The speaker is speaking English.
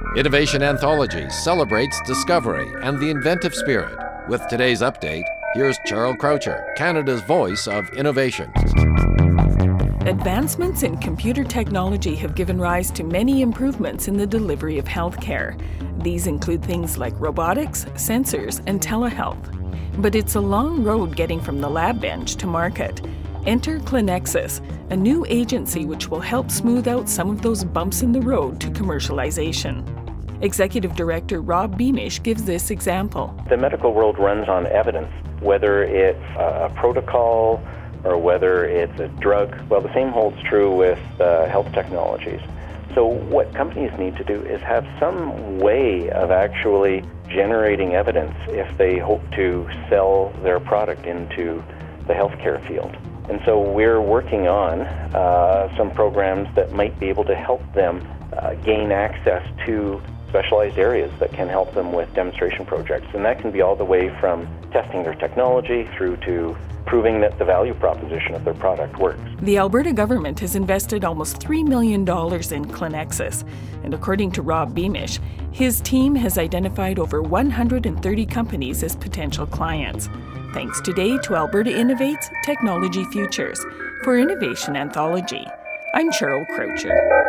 Innovation Anthology celebrates discovery and the inventive spirit. With today's update, here's Charles Croucher, Canada's voice of innovation. Advancements in computer technology have given rise to many improvements in the delivery of healthcare. These include things like robotics, sensors, and telehealth. But it's a long road getting from the lab bench to market. Enter Clinexus, a new agency which will help smooth out some of those bumps in the road to commercialization. Executive Director Rob Beamish gives this example. The medical world runs on evidence, whether it's a protocol or whether it's a drug. Well, the same holds true with health technologies. So what companies need to do is have some way of actually generating evidence if they hope to sell their product into the healthcare field. And so we're working on some programs that might be able to help them gain access to specialized areas that can help them with demonstration projects. And that can be all the way from testing their technology through to proving that the value proposition of their product works. The Alberta government has invested almost $3 million in Clinexus. And according to Rob Beamish, his team has identified over 130 companies as potential clients. Thanks today to Alberta Innovates Technology Futures. For Innovation Anthology, I'm Charles Croucher.